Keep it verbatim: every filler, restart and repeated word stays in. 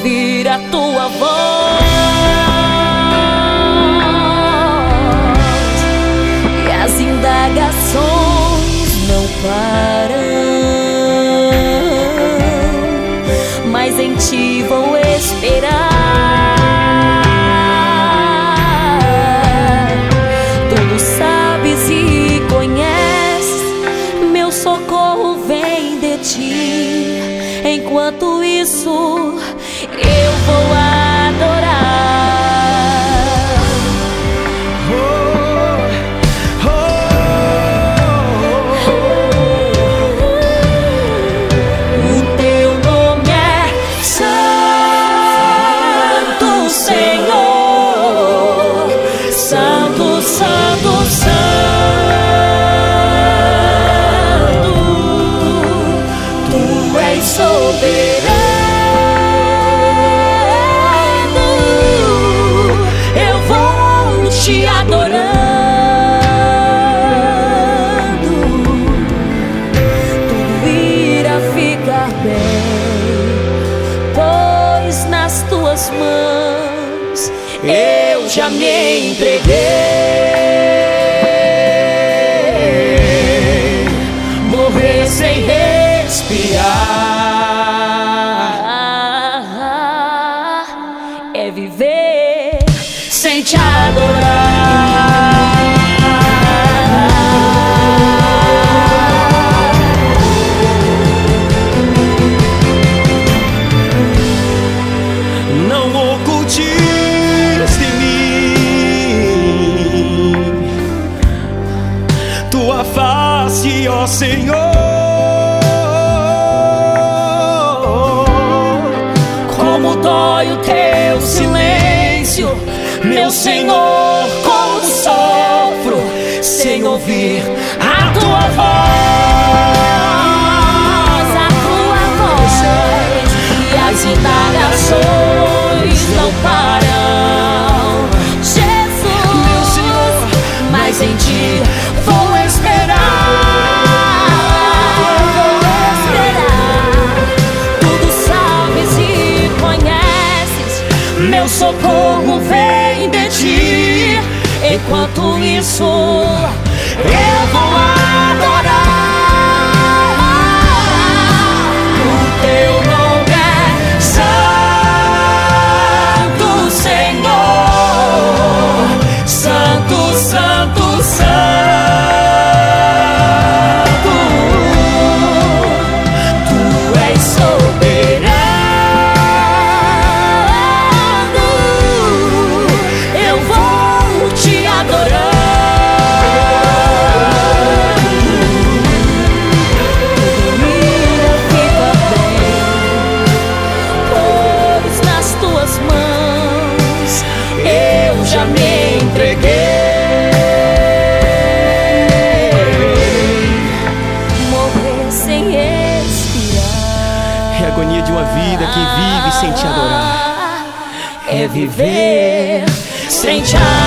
ouvir a tua voz e as indagações não param, mas em ti vou esperar. Tudo sabes e conheces, meu socorro vem de ti. Enquanto isso, eu vou adorar. Oh, oh, oh, oh. O teu nome é Santo, Senhor. Santo, Santo, Santo. Tu és soberano. Te adorando, tudo irá ficar bem, pois nas tuas mãos eu já me entreguei. Morrer sem respirar é viver sem te adorar. Não ocultes de mim tua face, ó Senhor. Como dói o teu silêncio, meu Senhor, como sofro sem ouvir a tua voz, a tua voz, e as indagações não param. Jesus, meu Senhor, mas em ti vou esperar, vou esperar. Tudo sabes e conheces, meu socorro vem de ti. Enquanto isso, eu vou adorar. O teu nome é Santo, Senhor. Santo, Santo, Santo. Tu és soberano. Eu vou te adorar. Tudo irá ficar bem, pois nas tuas mãos eu já me entreguei. Morrer sem respirar é a agonia de uma vida que vive sem te adorar. é viver sem te adorar.